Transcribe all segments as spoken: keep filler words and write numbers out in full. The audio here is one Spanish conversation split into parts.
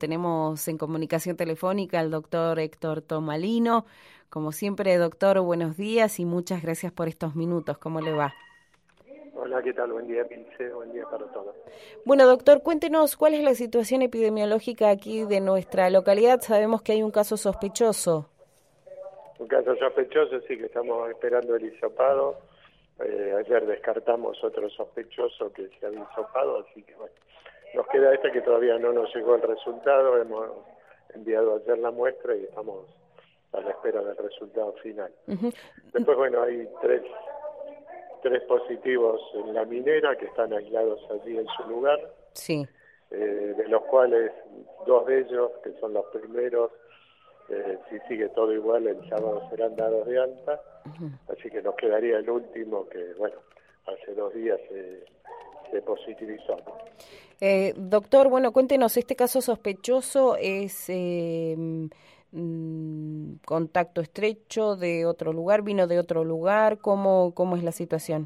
tenemos en comunicación telefónica al doctor Héctor Tomalino. Como siempre, doctor, buenos días y muchas gracias por estos minutos. ¿Cómo le va? Hola, ¿qué tal? Buen día, Pilce. Buen día para todos. Bueno, doctor, cuéntenos cuál es la situación epidemiológica aquí de nuestra localidad. Sabemos que hay un caso sospechoso. Un caso sospechoso, sí, que estamos esperando el hisopado. Eh, ayer descartamos otro sospechoso que se había hisopado, así que bueno, nos queda este que todavía no nos llegó el resultado. Hemos enviado ayer la muestra y estamos a la espera del resultado final. Uh-huh. Después, bueno, hay tres, tres positivos en la minera que están aislados allí en su lugar. Sí. Eh, de los cuales dos de ellos, que son los primeros, Eh, si sigue todo igual, el sábado serán dados de alta, uh-huh. Así que nos quedaría el último que, bueno, hace dos días se, se positivizó, ¿no? Eh, doctor, bueno, cuéntenos, ¿este caso sospechoso es eh, mm, contacto estrecho de otro lugar, vino de otro lugar? ¿Cómo, cómo es la situación?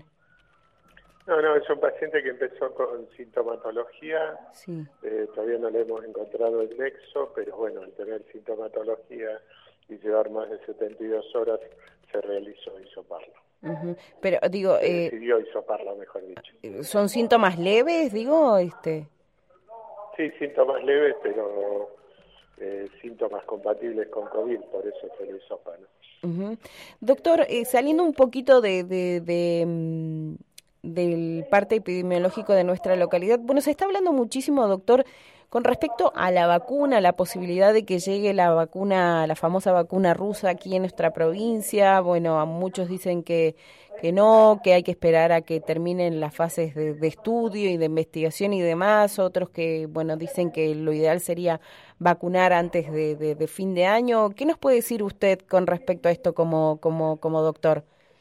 No, no, es un paciente que empezó con sintomatología, sí. eh, todavía no le hemos encontrado el nexo, pero bueno, al tener sintomatología y llevar más de setenta y dos horas, se realizó hisoparlo. Uh-huh. Pero digo, se eh, decidió hisoparlo, mejor dicho. ¿Son síntomas leves, digo? este Sí, síntomas leves, pero eh, síntomas compatibles con COVID, por eso se lo hisopa, ¿no? Uh-huh. Doctor, eh, saliendo un poquito de... de, de um... del parte epidemiológico de nuestra localidad. Bueno, se está hablando muchísimo, doctor, con respecto a la vacuna, la posibilidad de que llegue la vacuna, la famosa vacuna rusa aquí en nuestra provincia. Bueno, a muchos dicen que, que no, que hay que esperar a que terminen las fases de, de estudio y de investigación y demás. Otros que, bueno, dicen que lo ideal sería vacunar antes de, de, de fin de año. ¿Qué nos puede decir usted con respecto a esto como, como, como doctor?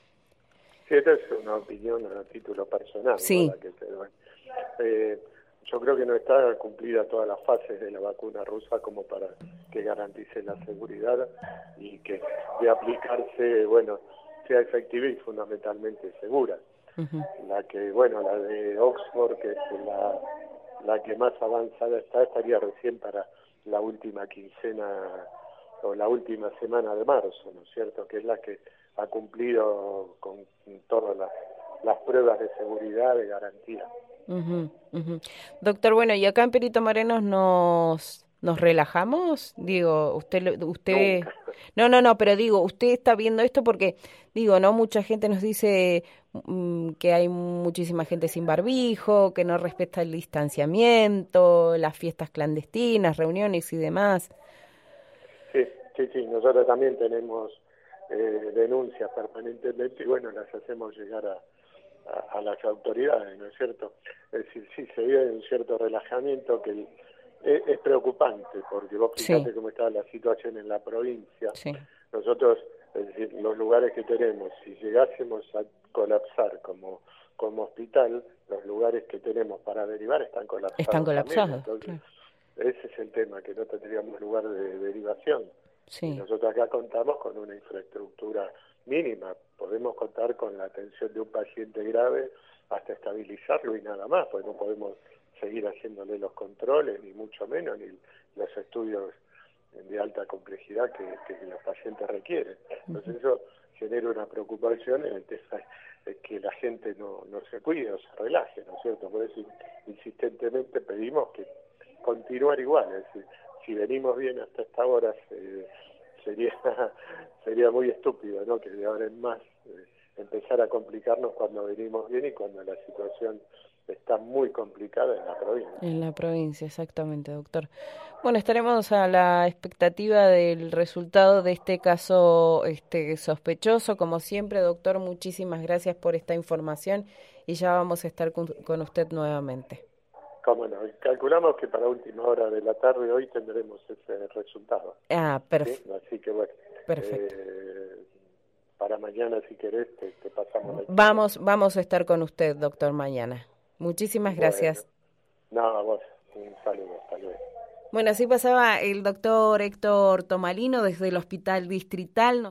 Sí, esta es una opinión a título personal, sí. ¿no? La que te doy. Eh, yo creo que no está cumplida todas las fases de la vacuna rusa como para que garantice la seguridad y que de aplicarse, bueno, sea efectiva y fundamentalmente segura. Uh-huh. La que, bueno, la de Oxford, que es la, la que más avanzada está, estaría recién para la última quincena o la última semana de marzo, ¿no es cierto? Que es la que ha cumplido con todas las, las pruebas de seguridad, de garantía. Uh-huh, uh-huh. Doctor, bueno, y acá en Perito Moreno nos nos relajamos, digo, usted usted Nunca. No, no, no, pero digo, usted está viendo esto porque digo, no mucha gente nos dice mm, que hay muchísima gente sin barbijo, que no respeta el distanciamiento, las fiestas clandestinas, reuniones y demás. Sí, sí, sí, nosotros también tenemos eh, denuncias permanentemente y bueno, las hacemos llegar a A, a las autoridades, ¿no es cierto? Es decir, sí, se ve un cierto relajamiento que el, es, es preocupante, porque vos fíjate sí. cómo está la situación en la provincia. Sí. Nosotros, es decir, los lugares que tenemos, si llegásemos a colapsar como, como hospital, los lugares que tenemos para derivar están colapsados. Están colapsados, Entonces, claro. Ese es el tema, que no tendríamos lugar de derivación. Sí. Y nosotros acá contamos con una infraestructura mínima, podemos contar con la atención de un paciente grave hasta estabilizarlo y nada más, porque no podemos seguir haciéndole los controles, ni mucho menos, ni los estudios de alta complejidad que, que los pacientes requieren. Entonces eso genera una preocupación en el tema de que la gente no, no se cuide o se relaje, ¿no es cierto? Por eso insistentemente pedimos que continuar igual, es decir, si venimos bien hasta esta hora, se, sería sería muy estúpido, ¿no? Que de ahora en más eh, empezar a complicarnos cuando venimos bien y cuando la situación está muy complicada en la provincia. En la provincia, exactamente, doctor. Bueno, estaremos a la expectativa del resultado de este caso este sospechoso. Como siempre, doctor, muchísimas gracias por esta información y ya vamos a estar con, con usted nuevamente. Cómo no, calculamos que para última hora de la tarde hoy tendremos ese resultado. Ah, perfecto. ¿Sí? Así que bueno, perfecto. Eh, para mañana si querés te, te pasamos la Vamos, vamos a estar con usted, doctor, mañana. Muchísimas bueno, gracias. No, a vos, un saludo, hasta luego. Bueno, así pasaba el doctor Héctor Tomalino desde el Hospital Distrital.